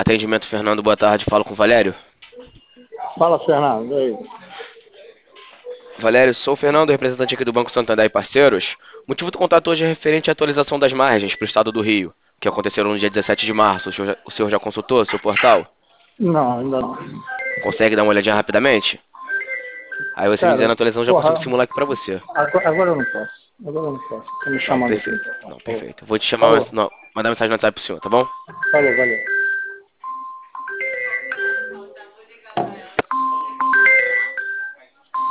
Atendimento Fernando, boa tarde. Falo com o Valério. Fala, Fernando. E aí? Valério, sou o Fernando, representante aqui do Banco Santander e Parceiros. O motivo do contato hoje é referente à atualização das margens para o estado do Rio, que aconteceram no dia 17 de março. O senhor já consultou seu portal? Não, ainda não. Consegue dar uma olhadinha rapidamente? Aí você me dizendo Cara, a atualização, eu já consigo porra, simular aqui para você. agora eu não posso. Agora eu não posso. Tô me Não, chamando aqui. perfeito. Não, perfeito. Vou te chamar, Falou. não, mandar mensagem no WhatsApp pro senhor, tá bom? Valeu.